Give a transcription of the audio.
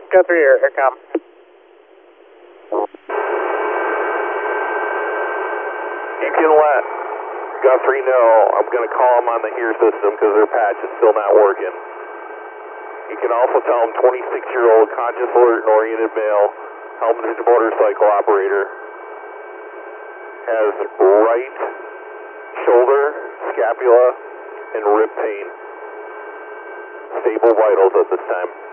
Go through your intercom. You can let Guthrie know I'm going to call him on the HERE system because their patch is still not working. You can also tell him 26-year-old conscious, alert, and oriented male, helmeted motorcycle operator, has right shoulder, scapula, and rib pain. Stable vitals at this time.